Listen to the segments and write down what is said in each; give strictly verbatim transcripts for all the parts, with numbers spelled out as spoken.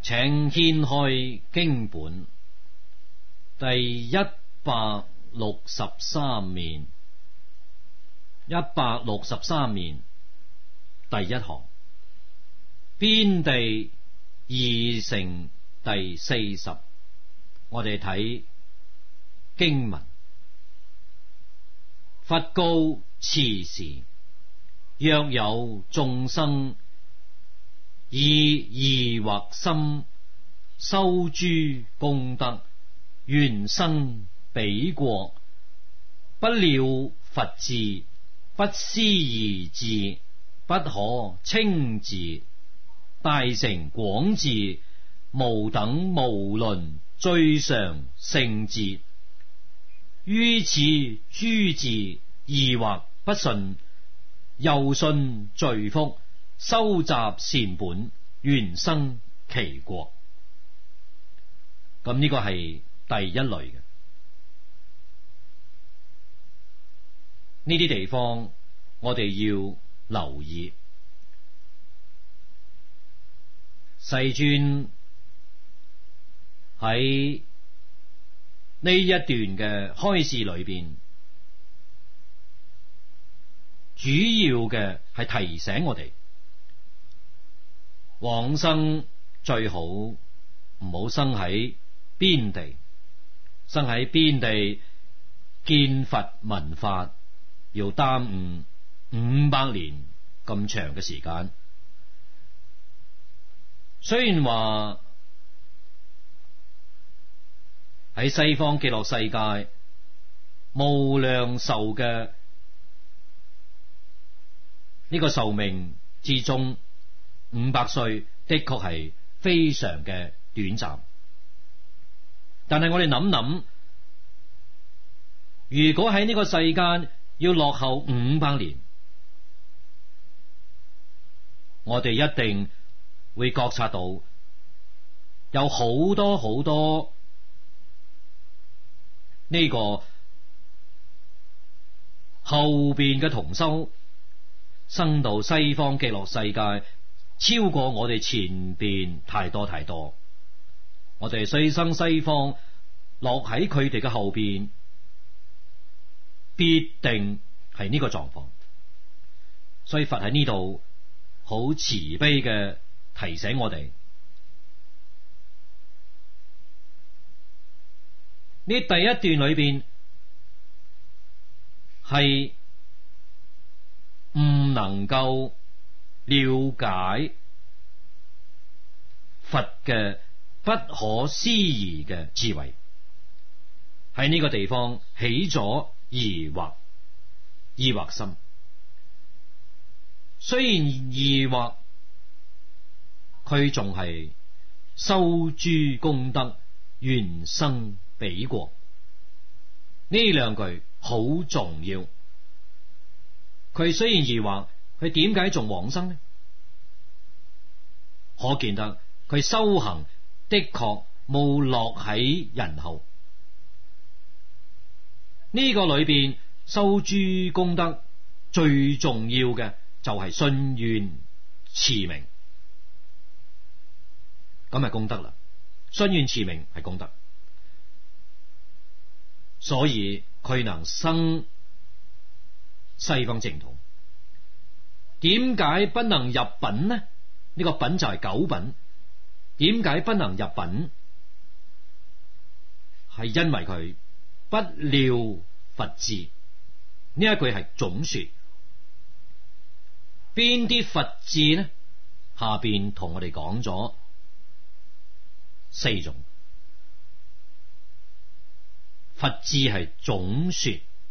請掀開經本第一百六十三面，一百六十三面第一行，邊地二乘第四十，我哋睇經文。佛告此時，若有眾生以疑惑心修諸功德，願生彼國，不了佛智，不思而至，不可稱字，大成廣智，無等無論最上聖智。於此諸智疑惑不信，又信罪福，修習善本，願生其國。咁呢個係第一類嘅。呢啲地方我哋要留意。世尊喺呢一段嘅開示裏邊，主要嘅係提醒我哋往生最好唔好生喺邊地，生喺邊地見佛聞法要耽誤五百年咁長嘅時間。雖然話喺西方極樂世界無量壽嘅呢個壽命之中，五百歲的確係非常嘅短暫。但係我哋諗諗，如果喺呢個世間要落後五百年，我哋一定會覺察到有好多好多呢個後邊嘅同修生到西方極樂世界，超過我哋前邊太多太多。我哋雖生西方，落喺佢哋嘅後邊，必定係呢個狀況。所以佛喺呢度好慈悲嘅提醒我哋，呢第一段裏邊係唔能夠了解佛嘅不可思議嘅智慧，喺呢個地方起咗疑惑疑惑心。雖然疑惑，佢仲係修諸功德，願生彼國。呢兩句好重要。佢雖然疑惑，佢點解仲往生呢？可見得佢修行的確冇落喺人後。呢、這個裏邊修諸功德最重要嘅就係信願持名，咁係功德啦。信願持名係功德，所以佢能生西方淨土。點解不能入品呢？呢、這個品就係九品。點解不能入品？係因為佢不了佛智。呢一句係總說。邊啲佛智呢？下邊同我哋講咗四種。佛智係總說，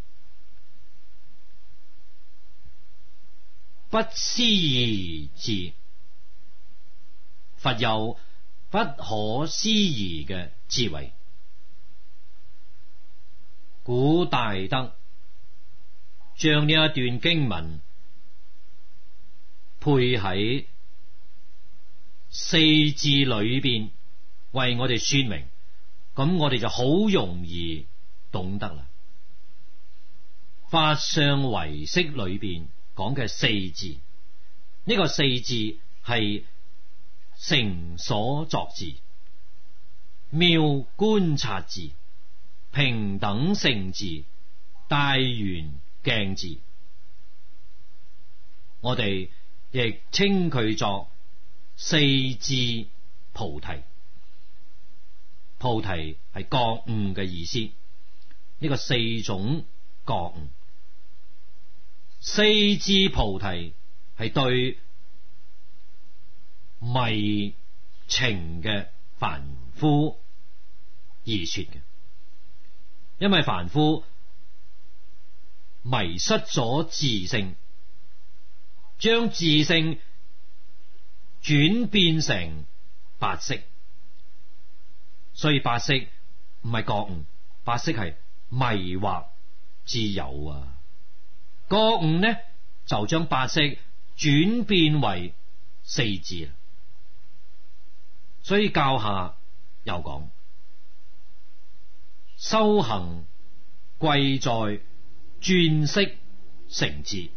不思而至。佛有不可思議嘅智慧，古大德將呢一段經文配喺四字裏邊為我哋說明，咁我哋就好容易懂得啦。法相唯識裏邊講嘅四字，呢、這個四字係成所作字，妙觀察字，平等性字，大圓鏡字。我哋亦稱佢作四智菩提。菩提係覺悟嘅意思，呢個四種覺悟。四智菩提係對迷情嘅凡夫而說嘅，因為凡夫迷失咗自性，將自性轉變成八識，所以八識唔係覺悟，八識係迷惑之有啊。覺悟呢就將八識轉變為四智，所以教下又講修行貴在轉識成智。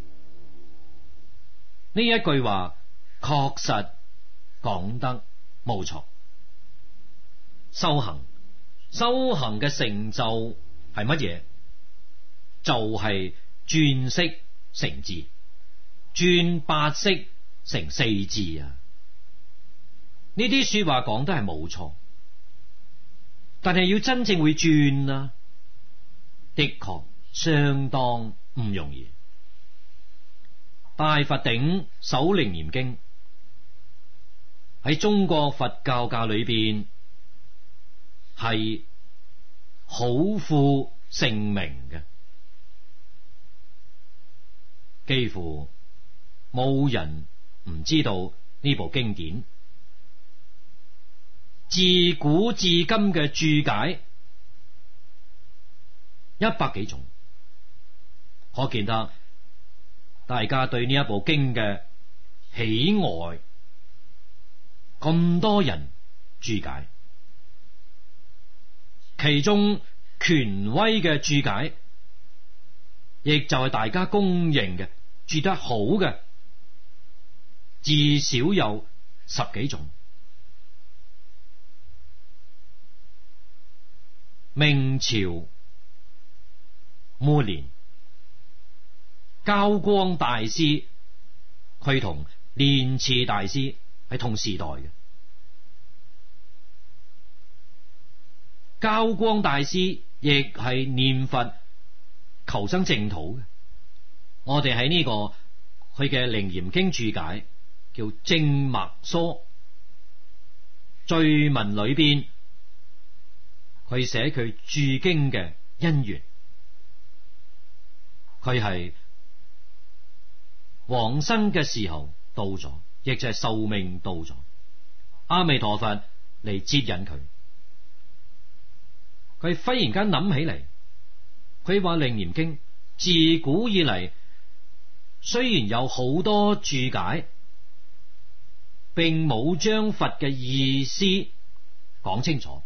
呢一句話確實講得冇錯。修行修行嘅成就係乜嘢？就係轉識成智，轉八識成四智啊！呢啲說話講得係冇錯，但係要真正會轉啊，的確相當唔容易。大佛頂首楞嚴經喺中國佛教界裏邊係好負盛名嘅，幾乎冇人唔知道呢部經典。自古至今嘅注解一百幾種，可見得大家對呢一部經嘅喜愛，咁多人注解。其中權威嘅注解，亦就係大家公認嘅注得好嘅，至少有十幾種。明朝末年，交光大師佢同蓮池大師係同時代嘅。交光大師亦係念佛求生淨土嘅。我哋喺呢個佢嘅楞嚴經注解叫正默疏序文裏邊，佢寫佢注經嘅因緣。佢係往生嘅時候到咗，亦就係壽命到咗，阿彌陀佛嚟接引佢。佢忽然間諗起嚟，佢話楞嚴經自古以嚟雖然有好多注解，並冇將佛嘅意思講清楚，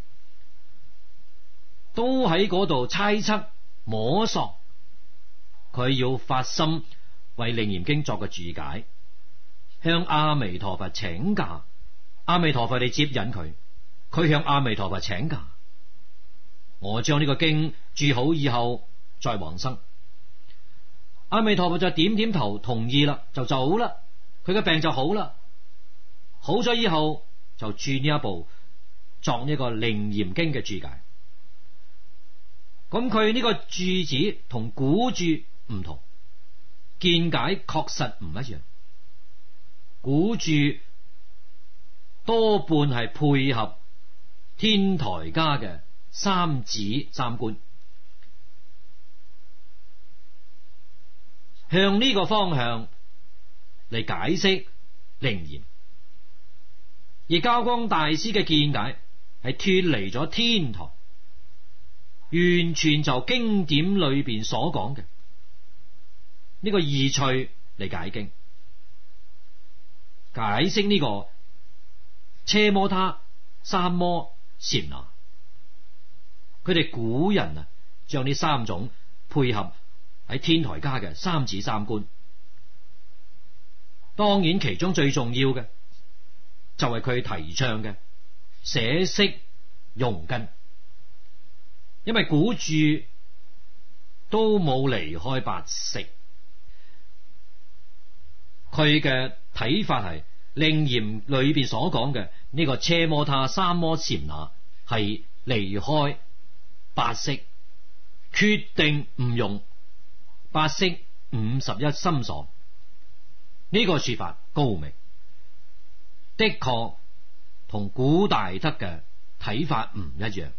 都喺嗰度猜測摸索。佢要發心為楞嚴經作個注解，向阿彌陀佛請教。阿彌陀佛嚟接引佢，佢向阿彌陀佛請教。我將呢個經注好以後再往生。阿彌陀佛就點點頭同意啦，就走啦。佢嘅病就好啦，好咗以後就注呢一部作呢個楞嚴經嘅注解。咁佢呢個注字同古注唔同，見解確實唔一樣。古注多半係配合天台家嘅三指三觀，向呢個方向嚟解釋楞嚴。而交光大師嘅見解係脫離咗天台，完全就經典裏邊所講嘅呢個義趣嚟解經，解釋呢個奢摩他、三摩、禪那。佢哋古人啊，將呢三種配合喺天台家嘅三指三觀。當然其中最重要嘅就係佢提倡嘅捨色用根，因為古注都冇離開八識，佢嘅睇法係楞嚴裏邊所講嘅呢個奢摩他三摩禪那係離開八識，決定唔用八識五十一心所。呢個說法高明，的確同古大德嘅睇法唔一樣。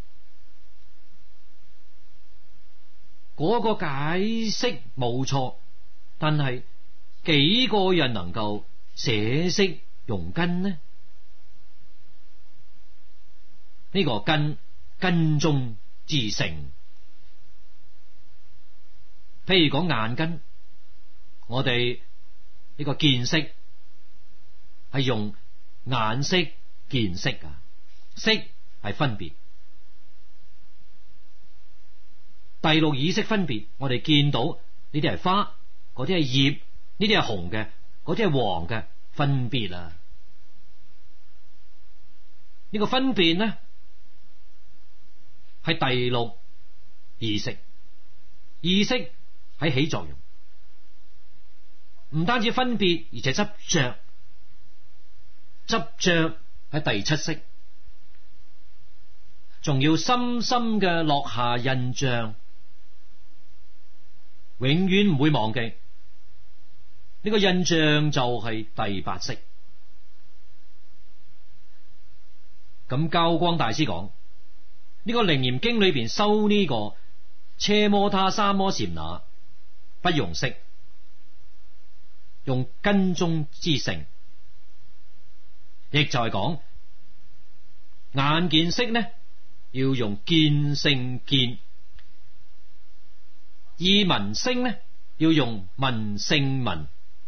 嗰個解釋冇錯，但係幾個人能夠捨色用根呢？呢個根根中之性，譬如講眼根，我哋呢個見色係用眼色見色啊，色係分別。第六意識分別，我哋見到呢啲係花，嗰啲係葉，呢啲係紅嘅，嗰啲係黃嘅，分別啊。呢個分別呢係第六意識，意識喺起作用，唔單止分別，而且執着，執着喺第七識，仲要深深嘅落下印象，永遠唔會忘記。呢個印象就係第八識。咁交光大師講呢個楞嚴經裏邊修呢個奢摩他三摩禪那，不用色，用根中之性，亦就係講眼見色呢，要用見性見；耳聞聲呢，要用聞性聞，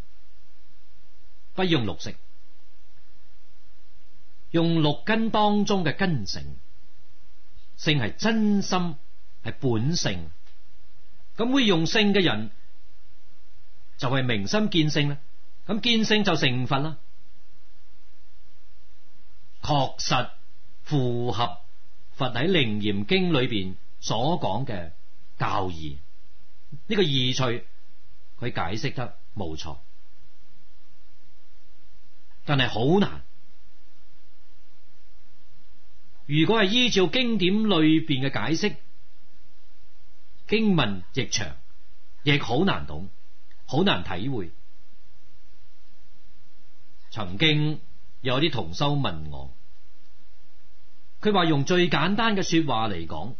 不用六識，用六根當中嘅根性。性係真心，係本性。咁會用性嘅人就係明心見性啦。咁見性就成佛啦，確實符合佛喺楞嚴經裏邊所講嘅教義。呢個義趣佢解釋得冇錯，但係好難。如果係依照經典裏邊嘅解釋，經文亦長，亦好難懂，好難體會。曾經有啲同修問我，佢話用最簡單嘅說話嚟講，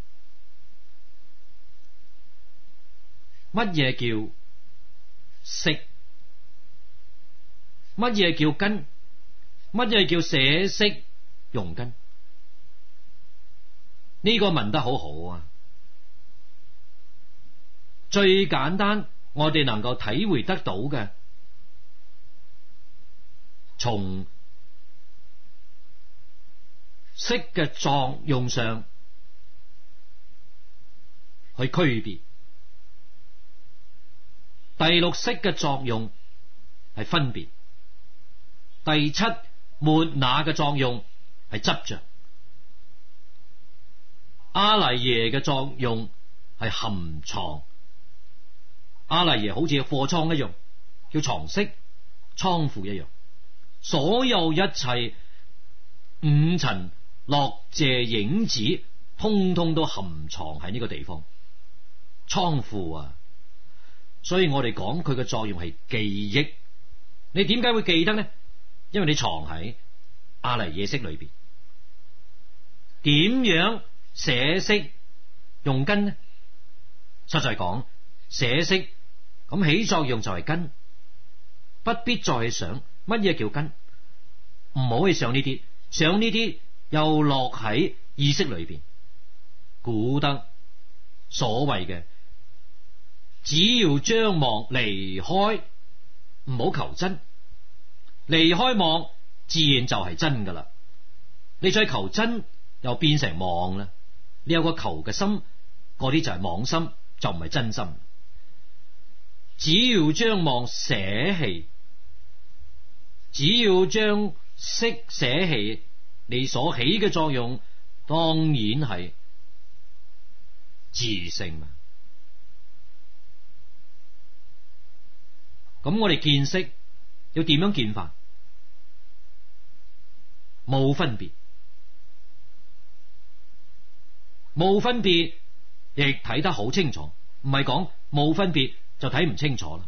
乜嘢叫色？乜嘢叫根？乜嘢叫捨色用根？呢個問得好好啊！最簡單，我哋能夠體會得到嘅，從色嘅作用上去區別。第六識嘅作用係分別，第七末那嘅作用係執着，阿賴耶嘅作用係含藏。阿賴耶好似貨倉一樣，叫藏識、倉庫一樣，所有一切五塵落謝影子，通通都含藏喺呢個地方，倉庫啊！所以我哋講佢嘅作用係記憶。你點解會記得呢？因為你藏喺阿賴耶識裏邊。點樣捨色用根呢？實在講，捨色咁起作用就係根，不必再去想乜嘢叫根，唔好去想呢啲，想呢啲又落喺意識裏邊。古德所謂嘅，只要將妄離開，唔好求真，離開妄自然就係真噶啦。你再求真，又變成妄啦。你有個求嘅心，嗰啲就係妄心，就唔係真心。只要將妄捨棄，只要將識捨棄，你所起嘅作用當然係自性嘛。咁我哋見識要點樣見法？冇分別，冇分別亦睇得好清楚，唔係講冇分別就睇唔清楚啦。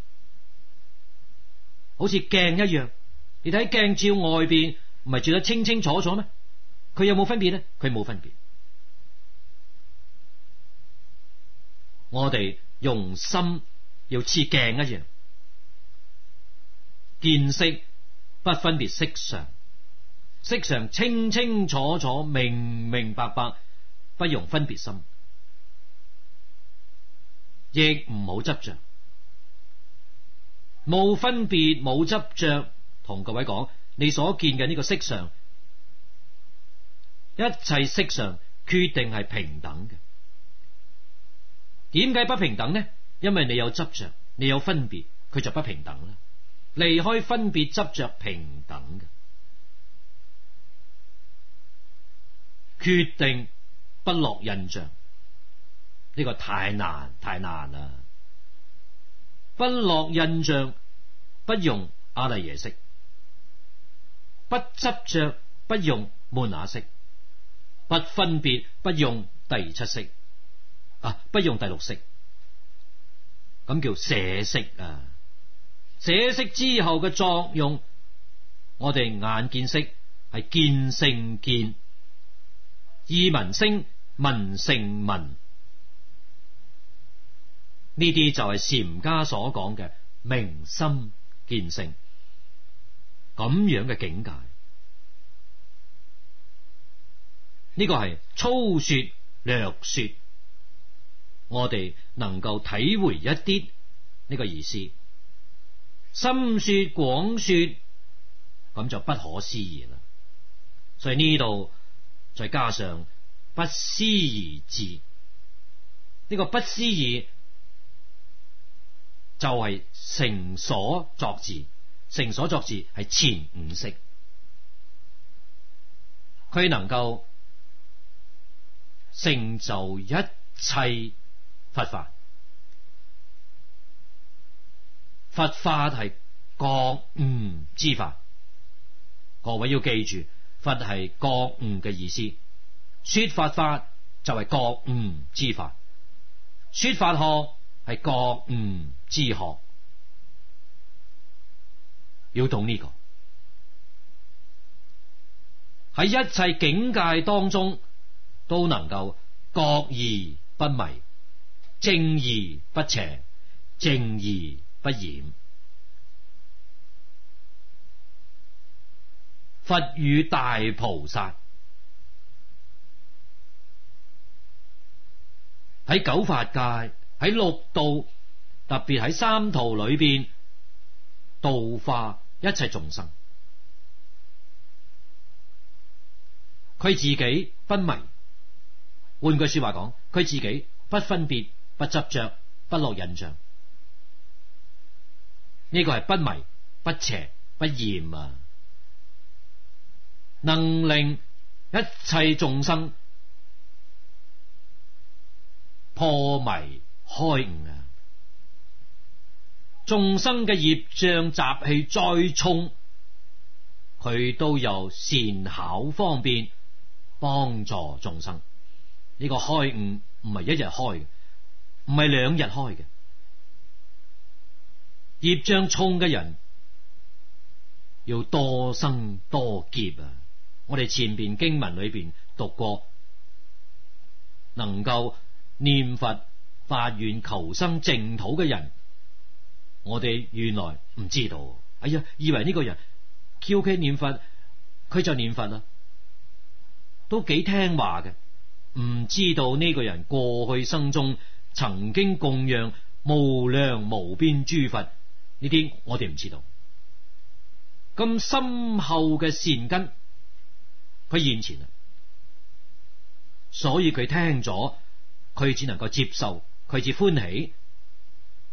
好似鏡一樣，你睇鏡照外邊，唔係照得清清楚楚咩？佢有冇分別咧？佢冇分別。我哋用心要似鏡一樣，見識不分別色常，色常清清楚楚、明明白白，不容分別心，亦唔好執着。冇分別冇執着，同各位講，你所見嘅呢個色常，一切色常決定係平等嘅。點解不平等呢？因為你有執着，你有分別，佢就不平等啦。離開分別執着，平等嘅，決定不落印象。呢個太難太難啦！不落印象，不用阿賴耶識；不執着，不用門那識；不分別，不用第七識啊，不用第六識。咁叫捨識啊！捨識之後嘅作用，我哋眼見識係見性見，耳聞聲聞性聞。呢啲就係禪家所講嘅明心見性，咁樣嘅境界。呢個係粗說略說，我哋能夠體會一啲呢個意思。深說廣說，咁就不可思議啦。所以呢度再加上不思議字，呢個不思議就係成所作字，成所作字係前五識，佢能夠成就一切佛法。佛法係覺悟之法，各位要記住，佛係覺悟嘅意思。說佛法就係覺悟之法，說法學係覺悟之學。要懂呢個，喺一切境界當中都能夠覺而不迷，正而不邪，淨而不染。佛與大菩薩喺九法界，喺六道，特別喺三途裏邊度化一切眾生。佢自己不迷，換句說話講，佢自己不分別、不執着、不落印象。呢個係不迷、不邪、不染啊！能令一切眾生破迷開悟啊！眾生嘅業障習氣再重，佢都有善巧方便幫助眾生。呢個開悟唔係一日開嘅，唔係兩日開嘅。業障重嘅人要多生多劫啊！我哋前邊經文裏邊讀過，能夠念佛發願求生淨土嘅人，我哋原來唔知道。哎呀，以為呢個人叫佢念佛，佢就念佛啦，都幾聽話嘅。唔知道呢個人過去生中曾經供養無量無邊諸佛，呢啲我哋唔知道。咁深厚嘅善根，佢現前啦，所以佢聽咗，佢只能夠接受，佢只歡喜，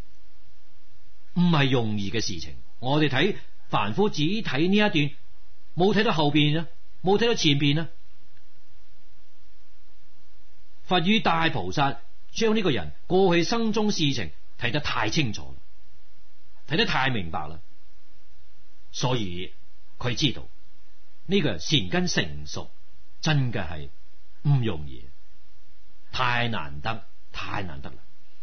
唔係容易嘅事情。我哋睇凡夫只睇呢一段冇睇到後邊啊，冇睇到前邊啊。佛與大菩薩將呢個人過去生中事情睇得太清楚，睇得太明白啦，所以佢知道呢個人善根成熟，真嘅係唔容易，太難得，太難得啦。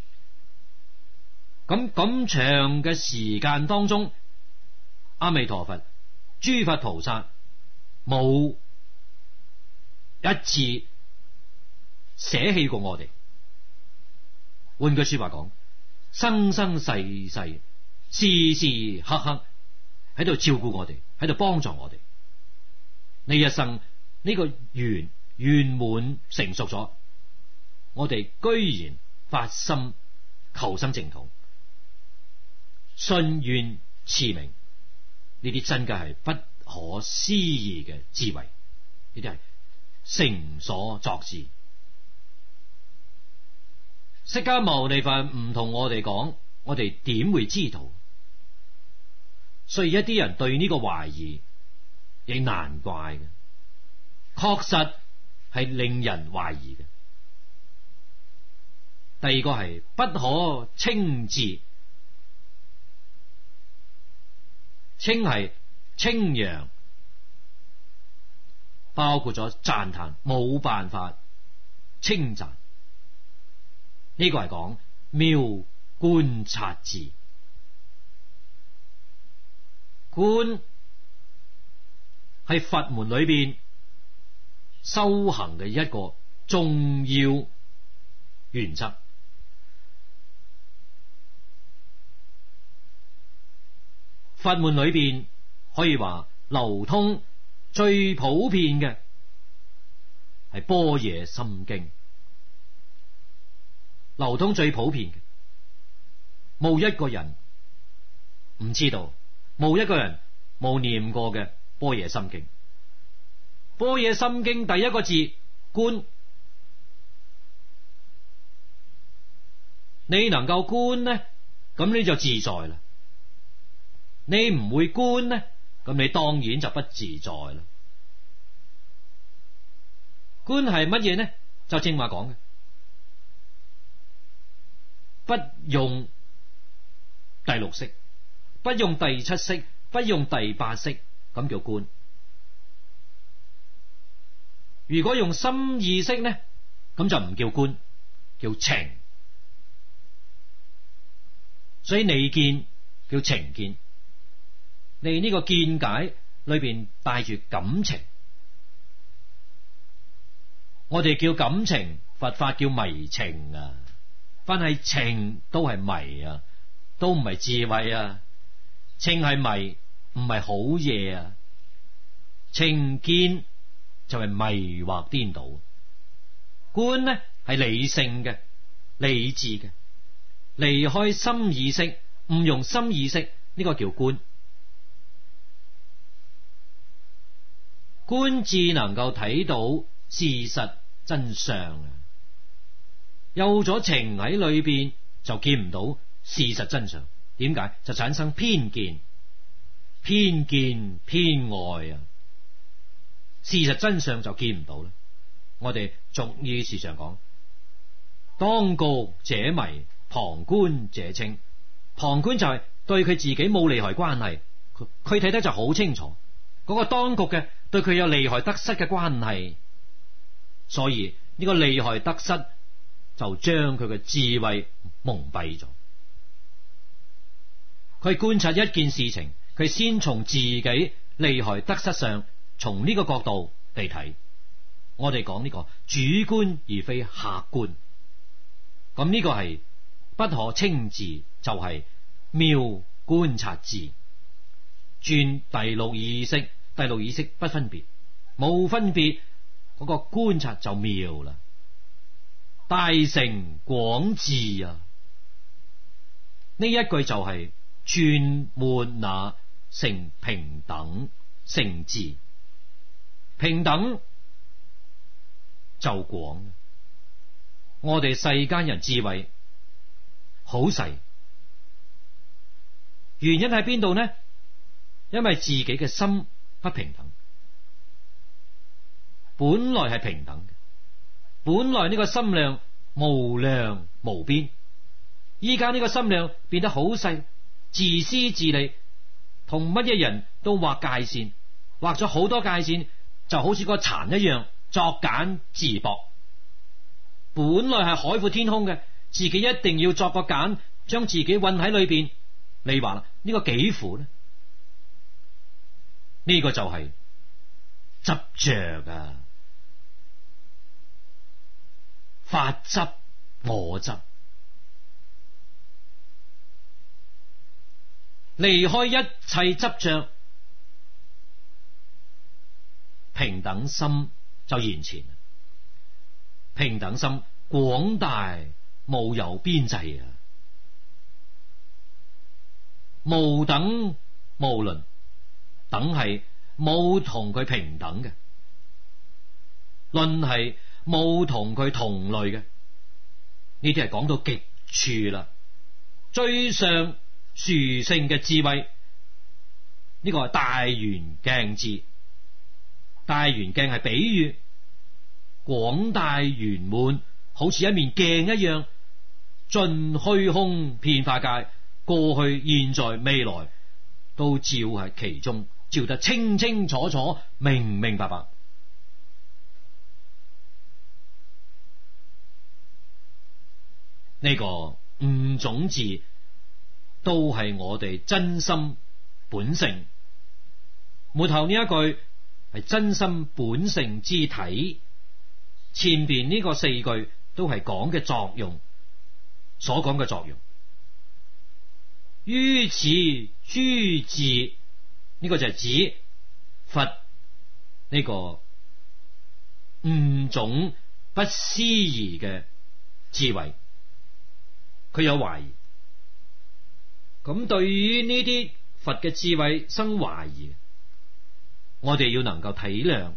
咁咁長嘅時間當中，阿彌陀佛、諸佛菩薩冇一次捨棄過我哋。換句說話講，生生世世、時時刻刻喺度照顧我哋，喺度幫助我哋。呢一生呢個緣圓滿成熟咗，我哋居然發心求生淨土，信願持名，呢啲真嘅係不可思議嘅智慧，呢啲係成所作之。釋迦牟尼佛唔同我哋講，我哋點會知道？所以一啲人對呢個懷疑，亦難怪嘅，確實係令人懷疑嘅。第二個係不可稱字，稱係稱揚，包括咗讚嘆，冇辦法稱讚。呢個係講妙觀察智，觀係佛門裏邊修行嘅一個重要原則。佛門裏邊可以話流通最普遍嘅係般若心經，流通最普遍嘅，冇一個人唔知道，冇一個人冇念過嘅般若心經。般若心經第一個字觀，你能夠觀呢，咁你就自在啦。你唔會觀呢，咁你當然就不自在啦。觀係乜嘢呢？就正話講嘅，不用第六識，不用第七識，不用第八識，咁叫觀。如果用心意識呢，咁就唔叫觀，叫情。所以你見叫情見，你呢個見解裏邊帶住感情，我哋叫感情，佛法叫迷情啊。凡係情都係迷啊，都唔係智慧啊。情係迷，唔係好嘢啊。情見就係迷惑顛倒，觀呢係理性嘅、理智嘅，離開心意識，唔用心意識，呢個叫觀。觀智能夠睇到事實真相啊！有咗情喺裏邊，就見唔到事實真相。點解？就產生偏見、偏見、偏愛啊！事實真相就見唔到啦。我哋俗語時常講，當局者迷，旁觀者清。旁觀就係對佢自己冇利害關係，佢佢睇得就好清楚。嗰個當局嘅對佢有利害得失嘅關係，所以呢個利害得失就將佢嘅智慧蒙蔽咗。佢觀察一件事情，佢先從自己利害得失上，從呢個角度嚟睇。我哋講呢個主觀而非客觀，咁呢個係不可稱字，就係、是、妙觀察智。轉第六意識，第六意識不分別，冇分別，嗰、那個觀察就妙啦。大成廣智啊！呢一句就係轉末那成平等成智，平等就廣。我哋世間人智慧好細，原因喺邊度呢？因為自己嘅心不平等， 本來係平等嘅，本來呢個心量無量無邊，依家呢個心量變得好細，自私自利，同乜嘢人都劃界線，劃咗好多界線，就好似個蠶一樣作繭自縛。本來係海闊天空嘅，自己一定要作個繭，將自己困喺裏邊。你話啦，呢個幾苦呢？呢個就係執着啊，法執我執，離開一切執着，平等心就現前。平等心廣大無有邊際啊，無等無論，等係冇同佢平等嘅，論係冇同佢同類嘅，呢啲係講到極處啦。最上殊勝嘅智慧，呢個係大圓鏡智。大圓鏡係比喻廣大圓滿，好似一面鏡一樣，盡虛空遍法界，過去現在未來都照喺其中，照得清清楚楚，明明白白。呢、這個五種字都係我哋真心本性，末後呢一句係真心本性之體，前邊呢個四句都係講嘅作用，所講嘅作用。於此諸智，呢個就係指佛呢個五種不思議嘅智慧。佢有懷疑，咁對於呢啲佛嘅智慧生懷疑，我哋要能夠體諒，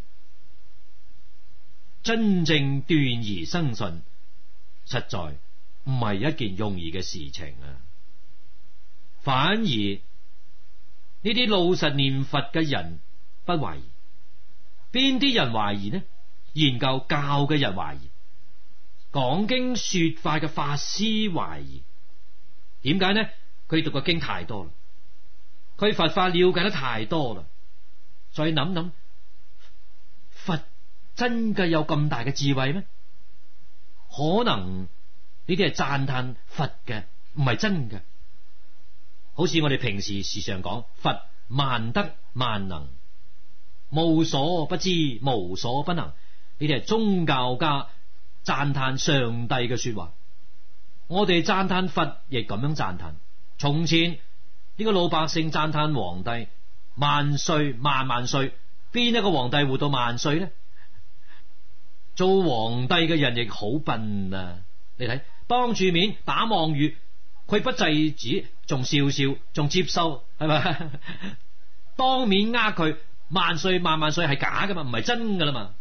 真正斷而生信，實在唔係一件容易嘅事情啊！反而呢啲老實念佛嘅人不懷疑，邊啲人懷疑呢？研究教嘅人懷疑，講經說法嘅法師懷疑。點解呢？佢讀嘅經太多啦，佢佛法了解得太多啦。再諗諗，佛真嘅有咁大嘅智慧咩？可能呢啲係讚嘆佛嘅，唔係真嘅。好似我哋平時時常講，佛萬德萬能，無所不知，無所不能。呢啲係宗教家讚嘆上帝嘅說話。我哋讚嘆佛亦咁樣讚嘆。從前呢個老百姓讚嘆皇帝萬歲萬萬歲，邊一個皇帝活到萬歲呢？做皇帝嘅人亦好笨啊！你睇，當住面打妄語，佢不制止，仲笑笑，仲接受，係咪？當面呃佢萬歲萬萬歲係假噶嘛，唔係真噶啦嘛。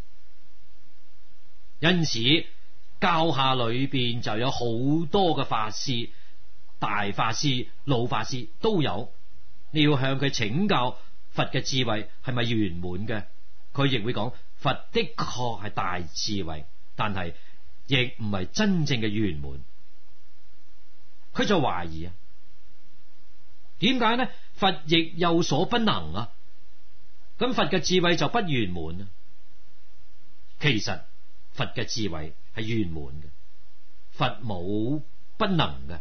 因此教下裏邊就有好多嘅法師，大法師、老法師都有。你要向佢請教佛嘅智慧係咪圓滿嘅，佢亦會講佛的確係大智慧，但係亦唔係真正嘅圓滿。佢就懷疑啊，點解呢？佛亦有所不能啊，咁佛嘅智慧就不圓滿啊。其實佛嘅智慧係圓滿嘅，佛冇不能嘅。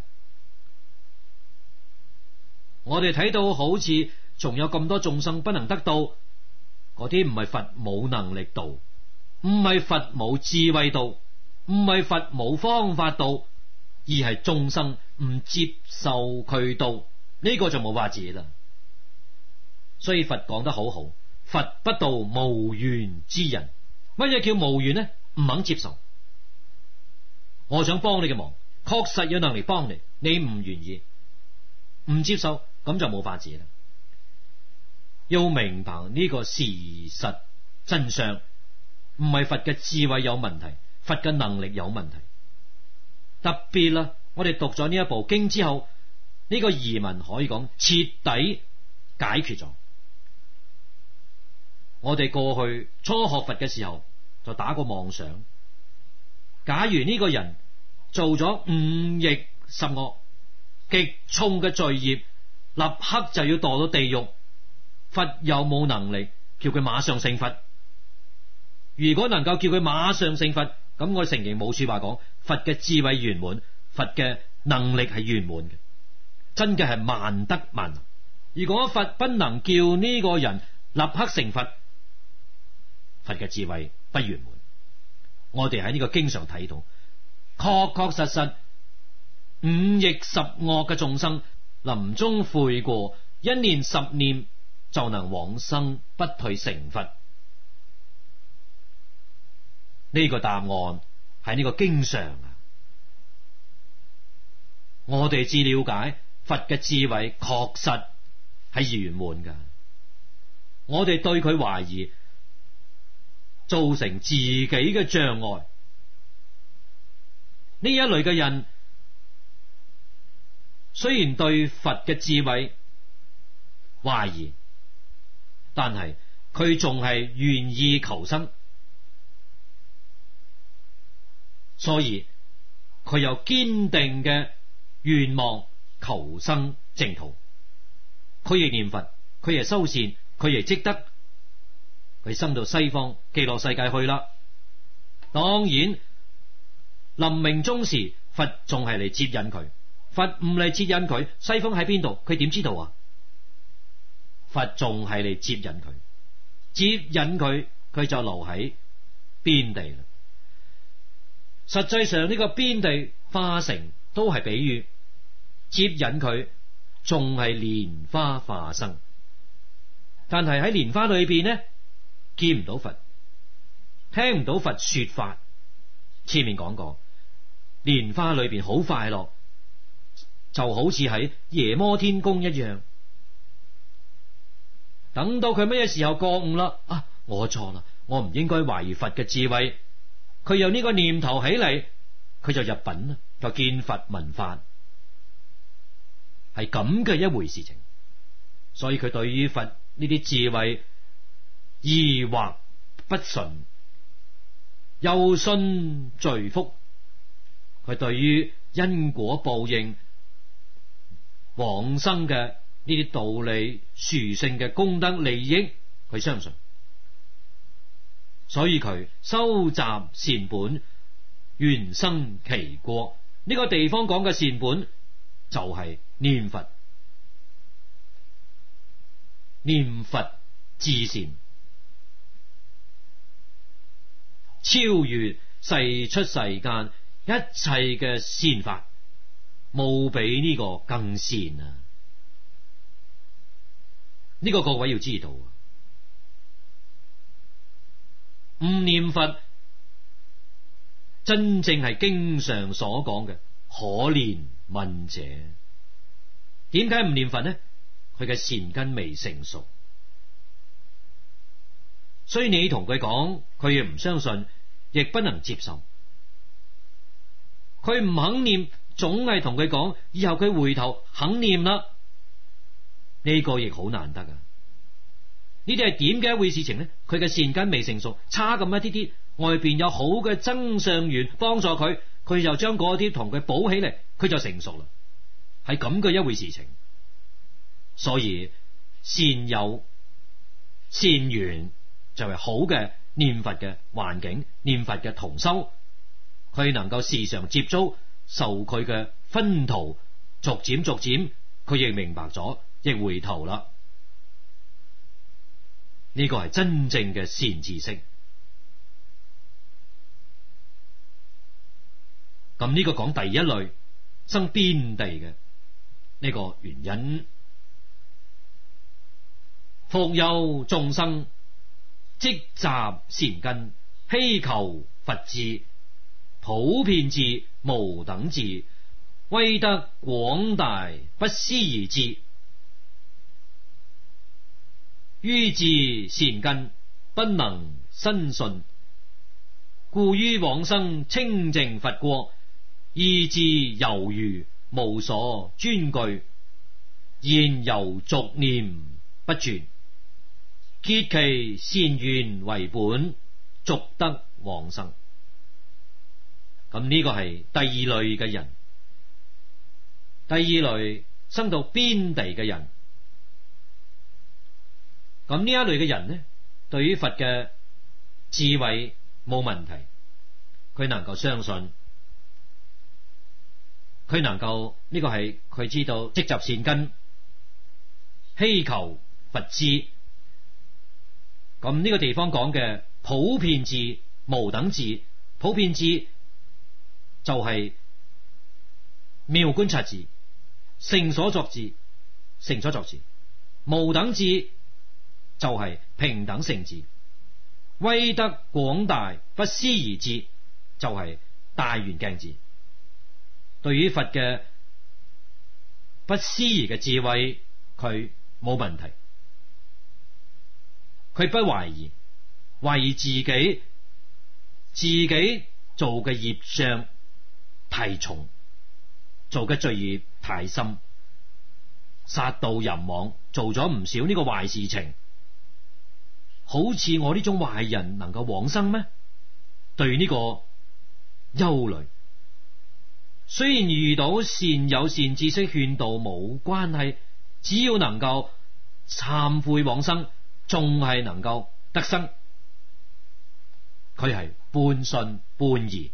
我哋睇到好似仲有咁多眾生不能得到，嗰啲唔係佛冇能力到，唔係佛冇智慧到，唔係佛冇方法到，而係眾生唔接受佢到，呢個就冇法子啦。所以佛講得好好，佛不度無緣之人。乜嘢叫無緣呢？唔肯接受。我想幫你嘅忙，確實有能力幫你，你唔願意，唔接受，咁就冇法子啦。要明白呢個事實真相，唔係佛嘅智慧有問題，佛嘅能力有問題。特別啦，我哋讀咗呢一部經之後，呢個疑問可以講徹底解決咗。我哋過去初學佛嘅時候， 就打個妄想，假如呢個人做咗五逆十惡極重嘅罪孽，立刻就要墮到地獄，佛有冇能力叫佢馬上成佛？如果能夠叫佢馬上成佛，咁我承認冇說話講，佛嘅智慧圓滿，佛嘅能力係圓滿嘅，真嘅係萬德萬能。如果佛不能叫呢個人立刻成佛，佛嘅智慧不圓滿。我哋喺呢個經上睇到，確確實實五逆十惡嘅眾生臨終悔過，一念十念就能往生不退成佛。呢個答案喺呢個經上啊，我哋至了解佛嘅智慧確實係圓滿噶。我哋對佢懷疑，造成自己嘅障礙。呢一類嘅人雖然對佛嘅智慧懷疑，但係佢仲係願意求生，所以佢有堅定嘅願望求生淨土。佢亦念佛，佢亦修善，佢亦積德，佢生到西方極樂世界去啦。當然臨命終時，佛仲係嚟接引佢。佛唔嚟接引佢，西方喺邊度？佢點知道啊？佛仲係嚟接引佢，接引佢，佢就留喺邊地啦。實際上呢個邊地化城都係比喻，接引佢仲係蓮花化生。但係喺蓮花裏邊呢，見唔到佛，聽唔到佛說法。前面講過，蓮花裏邊好快樂，就好似喺夜摩天宮一樣。等到佢乜嘢時候覺悟啦？啊，我錯啦，我唔應該懷疑佛嘅智慧。佢有呢個念頭起嚟，佢就入品啦，就見佛聞法，係咁嘅一回事情。所以佢對於佛呢啲智慧疑惑不順，憂信罪福。佢對於因果報應、往生嘅呢啲道理、殊勝嘅功德利益，佢相信。所以佢收集善本，願生其國。呢個地方講嘅善本就係念佛，念佛至善，超越世出世間一切嘅善法，冇比呢個更善啊！呢個各位要知道，唔念佛真正係經常所講嘅可憐憫者。點解唔念佛呢？佢嘅善根未成熟，所以你同佢講，佢亦唔相信，亦不能接受。佢唔肯念，總係同佢講，以後佢回頭肯念啦。呢個亦好難得啊！呢啲係點嘅一回事情呢？佢嘅善根未成熟，差咁一啲啲，外邊有好嘅增上緣幫助佢，佢就將嗰啲同佢補起嚟，佢就成熟啦。係咁嘅一回事情。所以善有善緣就係好嘅念佛嘅環境，念佛嘅同修，佢能夠時常接觸，受佢嘅熏陶，逐漸逐漸佢亦明白咗，亦回頭啦。呢個係真正嘅善知識。咁呢個講第一類生邊地嘅呢個原因。復有眾生積集善根，希求佛智，普遍智，無等智，威德廣大，不思而至。於自善根不能深信，故於往生清淨佛國，意志猶豫，無所專據，言猶續念不絕，竭其善緣為本，續得往生。咁呢個係第二類嘅人。第二類生到邊地嘅人，咁呢一類嘅人呢，對於佛嘅智慧冇問題，佢能夠相信，佢能夠呢、這個係佢知道積集善根，希求佛智。咁呢個地方講嘅普遍智、無等智，普遍智就係妙觀察智、聖所作智、聖所作智。無等智就係平等性智，威德廣大不思議智就係大圓鏡智。對於佛嘅不思議嘅智慧，佢冇問題，佢不懷疑，懷疑自己自己做嘅業障太重，做嘅罪業太深，殺盜淫妄，做咗唔少呢個壞事情。好似我呢種壞人能夠往生咩？對呢個憂慮。雖然遇到善友善知識勸導冇關係，只要能夠懺悔往生，仲係能夠得生。佢係半信半疑。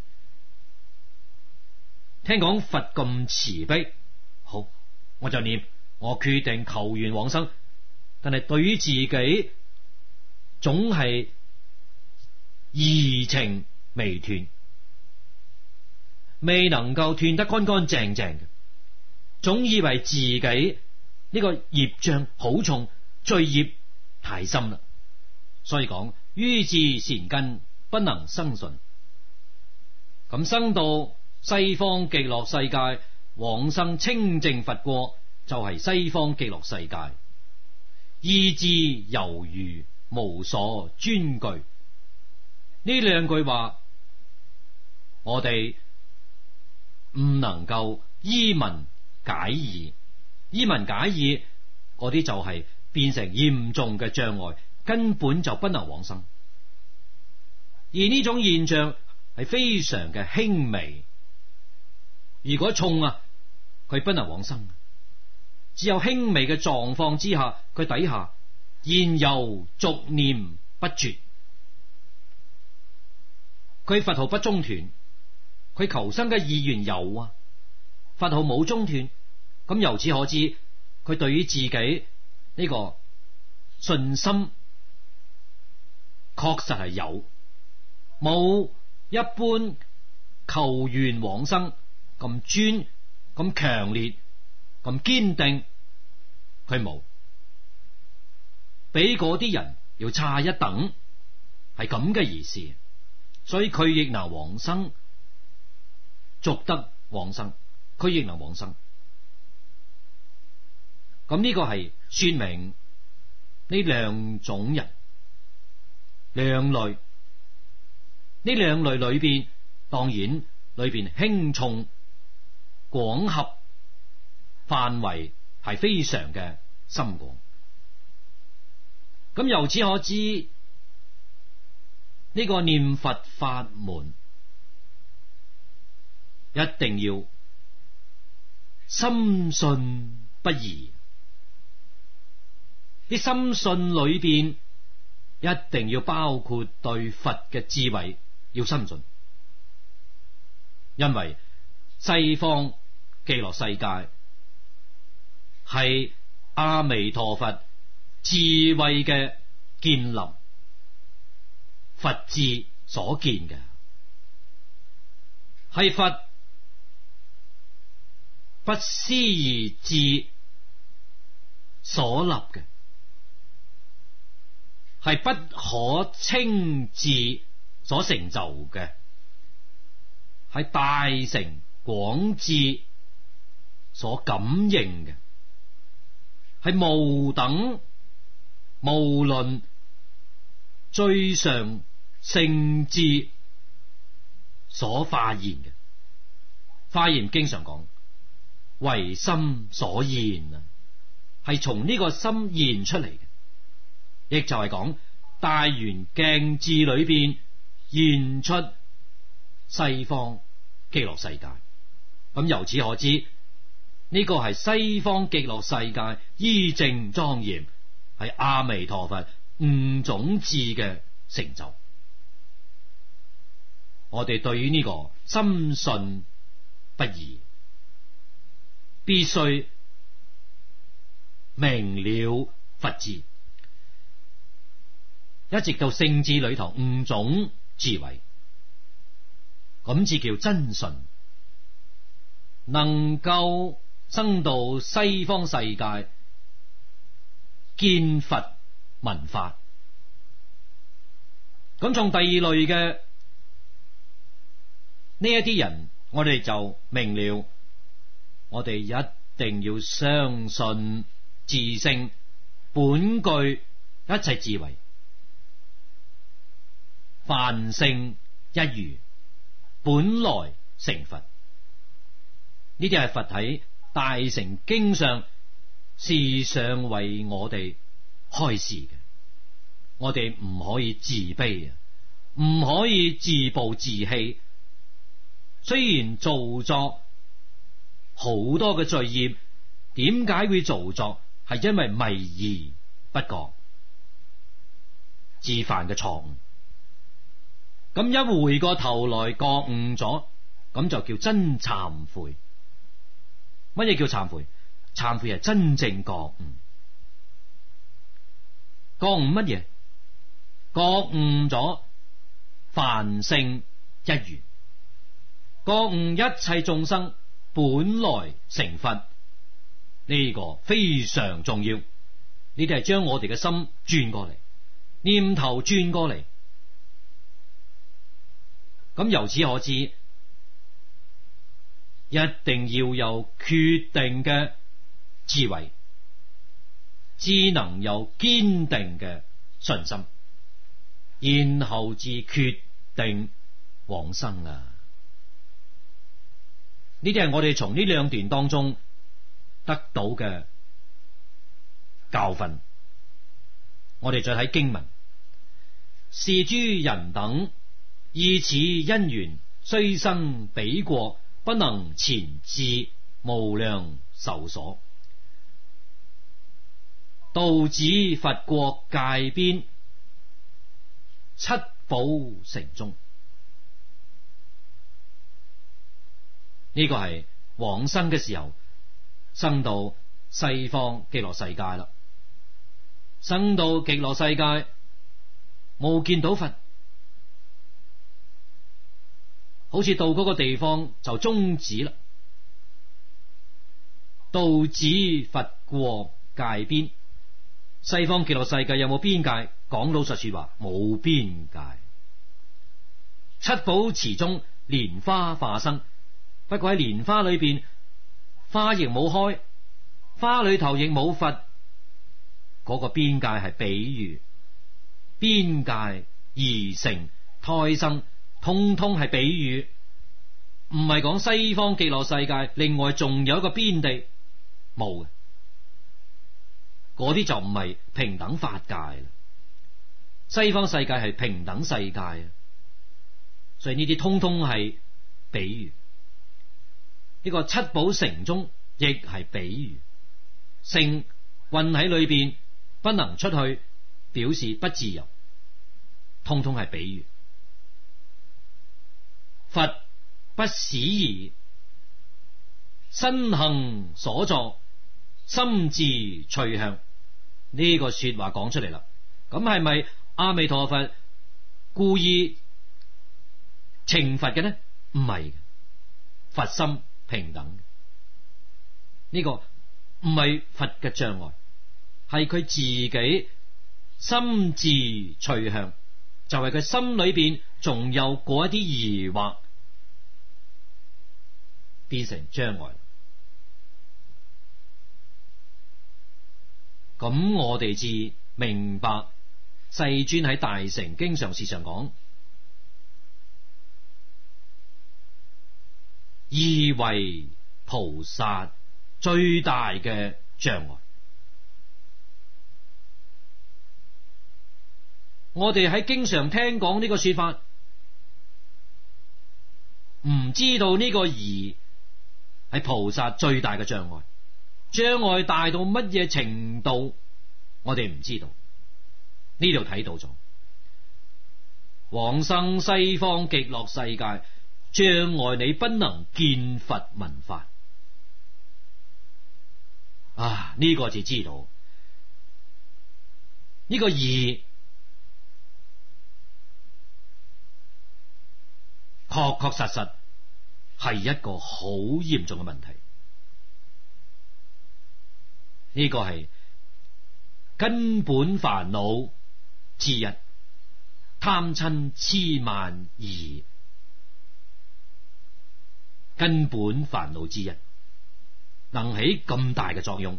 聽講佛咁慈悲，好，我就念，我決定求願往生。但係對於自己總係疑情未斷，未能夠斷得乾乾淨淨嘅，總以為自己呢個業障好重，罪業太深啦。所以講於自善根不能生順。咁生到西方極樂世界，往生清淨佛國，就係西方極樂世界。意志猶豫，無所專據。呢兩句話我哋唔能夠依文解義，依文解義嗰啲就係變成嚴重嘅障礙，根本就不能往生。而呢種現象係非常嘅輕微，如果重啊，佢不能往生。只有輕微嘅狀況之下，佢底下現由續念不絕，佢佛號不中斷，佢求生嘅意願有啊，佛號冇中斷。咁由此可知，佢對於自己呢個信心確實係有，冇一般求願往生咁專、咁強烈、咁堅定。佢冇，比嗰啲人要差一等，係咁嘅意思。所以佢亦能往生，續得往生，佢亦能往生。咁呢個係說明呢兩種人，兩類。呢兩類裏邊，當然裏邊輕重廣合範圍係非常嘅深廣。咁由此可知，呢個念佛法門一定要深信不疑。啲深信裏邊一定要包括對佛嘅智慧要深信，因為西方極樂世界係阿彌陀佛智慧嘅建立，佛智所見嘅，係佛不思議智所立嘅，係不可稱智所成就嘅，係大成廣智所感應嘅，係無等無論最上聖智所化現嘅。華嚴經常講唯心所現啊，係從呢個心現出嚟嘅，亦就係講大圓鏡智裏邊現出西方極樂世界。咁由此可知，呢個係西方極樂世界依正莊嚴，係阿彌陀佛五種智嘅成就。我哋對於呢個深信不疑，必須明了佛智，一直到聖智裏頭五種智慧，咁至叫真信，能夠生到西方世界見佛聞法。咁從第二類嘅呢一啲人，我哋就明了，我哋一定要相信自性本具一切智慧，凡聖一如，本來成佛。呢啲係佛喺大乘經上時常為我哋開示嘅。我哋唔可以自卑啊，唔可以自暴自棄。雖然造作好多嘅罪業，點解會造作？係因為迷而不覺，自犯嘅錯誤。咁一回過頭來覺悟咗，咁就叫真懺悔。乜嘢叫懺悔？懺悔係真正覺悟。覺悟乜嘢？覺悟咗凡聖一如，覺悟一切眾生本來成佛，呢個非常重要。呢啲係將我哋嘅心轉過嚟，念頭轉過嚟。咁由此可知，一定要有決定嘅智慧，只能有堅定嘅信心，然後至決定往生啊！呢啲係我哋從呢兩段當中得到嘅教訓。我哋再睇經文，是諸人等以此因緣，雖生彼國，不能前至無量壽所，道指佛國界邊，七寶城中。呢個係往生嘅時候，生到西方極樂世界啦。生到極樂世界，冇見到佛，好似到嗰個地方就終止啦。道指佛國界邊，西方極樂世界有冇邊界？講老實說話，冇邊界。七寶池中，蓮花化生。不過喺蓮花裏邊，花亦冇開，花裏頭亦冇佛。嗰個邊界係比喻，邊界而成胎生，通通係比喻，唔係講西方極樂世界另外仲有一個邊地，冇嘅。嗰啲就唔係平等法界啦。西方世界係平等世界啊，所以呢啲通通係比喻。呢個七寶城中亦係比喻，城困喺裏邊不能出去，表示不自由，通通係比喻。佛不使兒，身行所作，心自趣向。呢個說話講出嚟啦，咁係咪阿彌陀佛故意懲罰嘅呢？唔係，佛心平等。呢個唔係佛嘅障礙，係佢自己心自趣向，就係佢心裏邊仲有嗰一啲疑惑，變成障礙。咁我哋至明白世尊喺大乘經上時常講，疑為菩薩最大嘅障礙。我哋喺經常聽講呢個說法， 唔知道呢個疑係菩薩最大嘅障礙，障礙大到乜嘢程度，我哋唔知道。呢度睇到咗往生西方極樂世界，障礙你不能見佛聞法啊！呢、這個就知道呢、這個疑確確實實係一個好嚴重嘅問題。呢、這個係根本煩惱之一，貪嗔癡慢疑，根本煩惱之一，能起咁大嘅作用，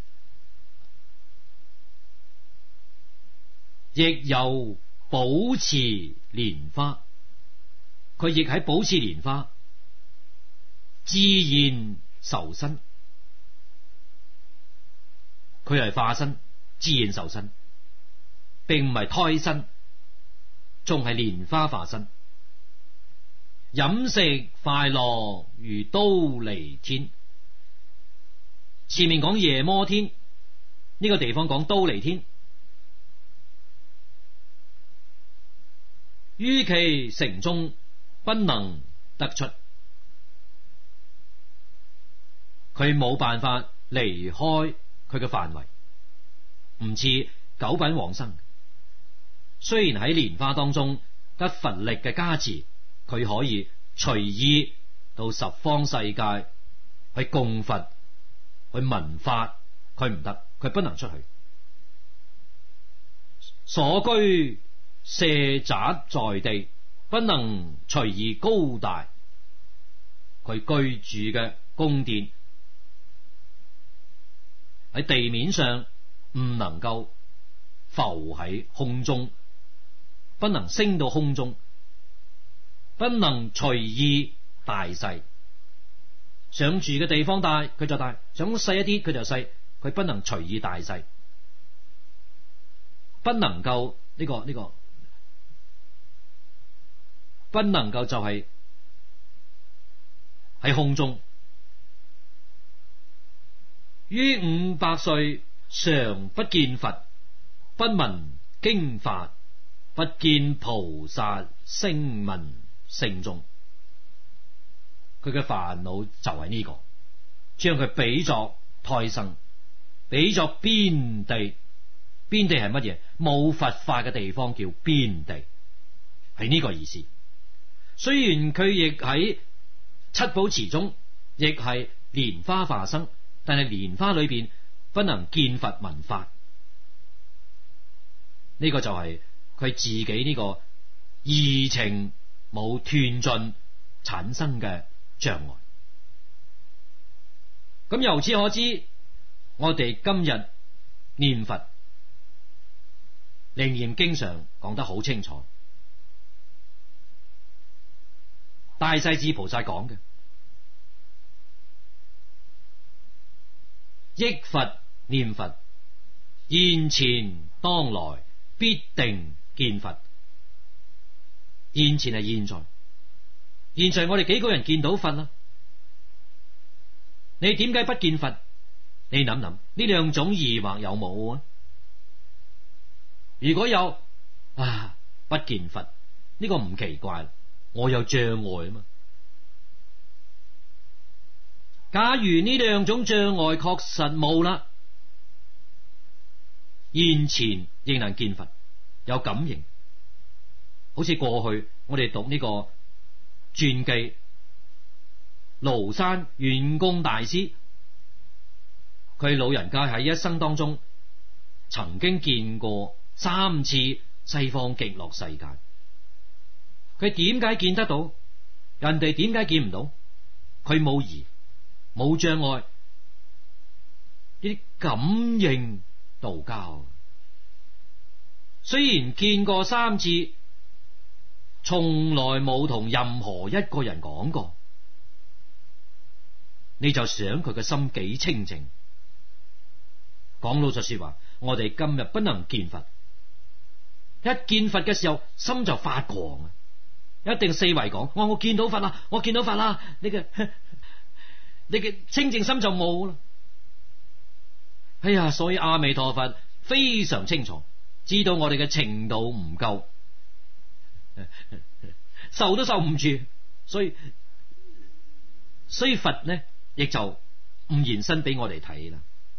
亦有寶池蓮花，佢亦喺寶池蓮花自然受身，佢係化身自然受身，並唔係胎身，仲係蓮花化身。飲食快樂如忉利天，前面講夜摩天，呢、這個地方講忉利天。於其城中不能得出，佢冇辦法離開佢嘅範圍，唔似九品往生。雖然喺蓮花當中得佛力嘅加持，佢可以隨意到十方世界去供佛去聞法，佢唔得，佢不能出去。所居舍宅在地，不能隨意高大，佢居住嘅宮殿喺地面上唔能夠浮喺空中，不能升到空中，不能隨意大細。想住嘅地方大佢就大，想細一啲佢就細，佢不能隨意大細，不能夠呢個呢個不能夠就係喺空中。於五百歲常不見佛，不聞經法，不見菩薩聲聞聖眾。佢嘅煩惱就係呢、這個，將佢比作胎生，比作邊地。邊地係乜嘢？冇佛法嘅地方叫邊地，係呢個意思。雖然佢亦喺七寶池中，亦係蓮花化生，但係蓮花裏邊不能見佛聞法。呢、這個就係佢自己呢個疑情冇斷盡產生嘅障礙。咁由此可知，我哋今日念佛楞嚴經常講得好清楚，大勢至菩薩講嘅憶佛念佛，現前當來必定見佛。現前係現在，現在我哋幾個人見到佛啦，你點解不見佛？你諗諗呢兩種疑惑有冇啊？如果有啊，不見佛呢、這個唔奇怪，我有障礙啊嘛。假如呢兩種障礙確實冇啦，現前仍能見佛，有感應。好似過去我哋讀呢個傳記，廬山圓光大師，佢老人家喺一生當中曾經見過三次西方極樂世界。佢點解見得到？人哋點解見唔到？佢冇疑，冇障礙，呢啲感應道交。雖然見過三次，從來冇同任何一個人講過，你就想佢嘅心幾清淨。講老實說話，我哋今日不能見佛，一見佛嘅時候心就發狂啊！ 一定四圍講，我我見到佛啦，我見到佛啦，你嘅你嘅清淨心就冇啦。哎呀，所以阿彌陀佛非常清楚，知道我哋嘅程度唔夠，受都受唔住，所以所以佛呢亦就唔現身俾我哋睇啦。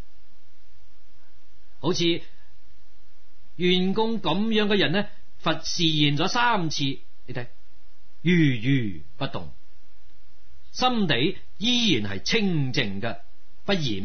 好似員工咁樣嘅人呢，佛示現咗三次，你睇如如不動，心地依然係清淨嘅不染。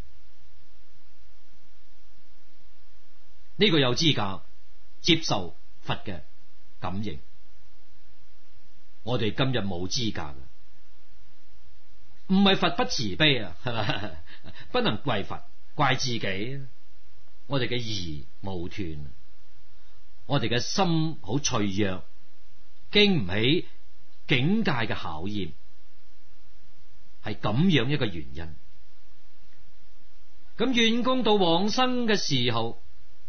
呢個有資格接受佛嘅感應，我哋今日冇資格嘅，唔係佛不慈悲啊，不能怪佛，怪自己。我哋嘅疑無斷，我哋嘅心好脆弱，經唔起境界嘅考驗，係咁樣一個原因。咁願公到往生嘅時候，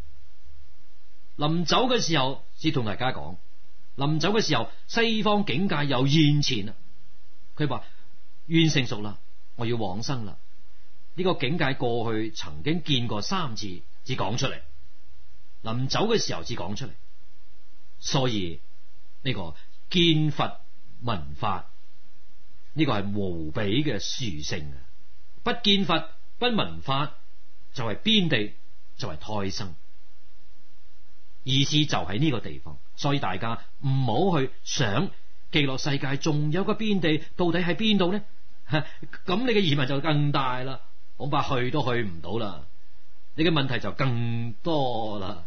臨走嘅時候，先同大家講，臨走嘅時候，西方境界又現前啦。佢話願成熟啦，我要往生啦。呢個境界過去曾經見過三次，至講出嚟。臨走嘅時候至講出嚟，所以呢個見佛聞法，呢個係無比嘅殊勝啊！不見佛不聞法，就係邊地，就係胎生。意思就喺呢個地方，所以大家唔好去想極樂世界仲有個邊地，到底喺邊度呢？咁你嘅疑問就更大啦，恐怕去都去唔到啦，你嘅問題就更多啦。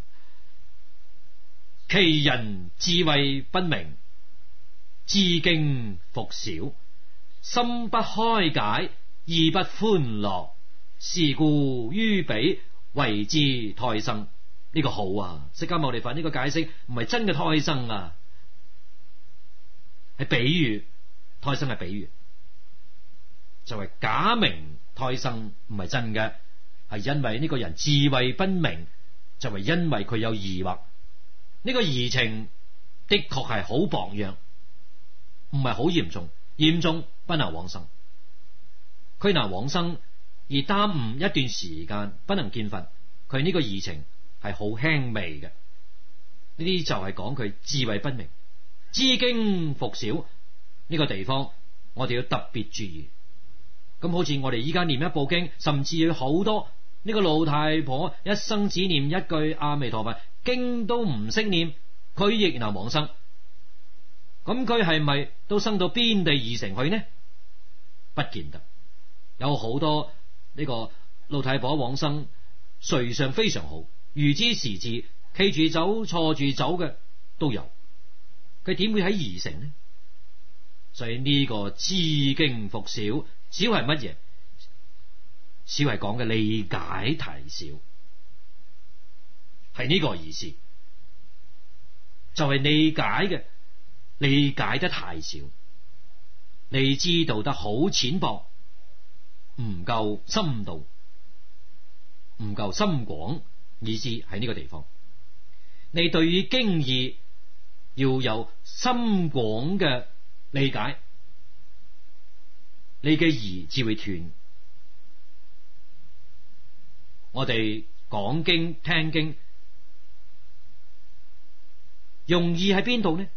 其人智慧不明，知經復少，心不開解，意不歡樂，是故於彼為之胎生。呢個好啊，釋迦牟尼佛呢個解釋唔係真嘅胎生啊，係比喻，胎生係比喻，就係假名胎生，唔係真嘅，係因為呢個人智慧不明，就係因為佢有疑惑，呢個疑情的確係好薄弱，唔係好嚴重，嚴重不能往生，佢能往生而耽誤一段時間不能見佛，佢呢個疑情係好輕微嘅，呢啲就係講佢智慧不明，知經復少。呢個地方我哋要特別注意。咁好似我哋依家念一部經，甚至有好多呢個老太婆一生只念一句阿彌陀佛，經都唔識念，佢亦能往生。咁佢係咪都生到邊地而成去呢？不見得。有好多呢個老太婆往生瑞相非常好，預知時至，企住走坐住走嘅都有，佢點會喺宜城呢？所以呢個知經復少，少係乜嘢？少係講嘅理解太少，係呢個意思，就係、是、理解嘅理解得太少，你知道得好淺薄，唔夠深度，唔夠深廣。意思喺呢個地方，你對於經義要有深廣嘅理解，你嘅疑至會斷。我哋講經聽經容易喺邊度呢？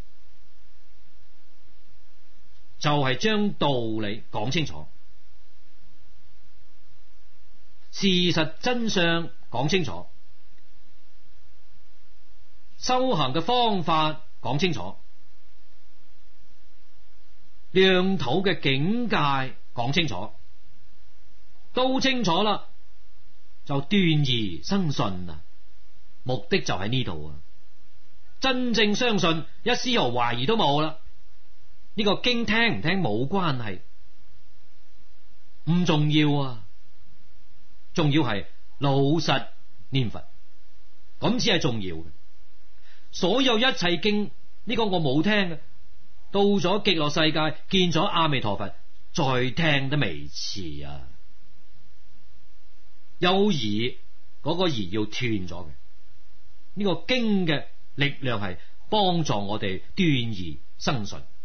就係、是、將道理講清楚，事實真相講清楚，修行嘅方法講清楚，亮土嘅境界講清楚，都清楚啦，就斷疑生信啦。目的就喺呢度啊！真正相信，一絲毫懷疑都冇啦。呢個經聽唔聽冇關係，唔重要啊！重要係老實念佛，咁先係重要嘅。所有一切經呢個我冇聽嘅，到咗極樂世界見咗阿彌陀佛，再聽都未遲啊！有疑嗰個疑要斷咗嘅，呢個經嘅力量係幫助我哋斷疑生順。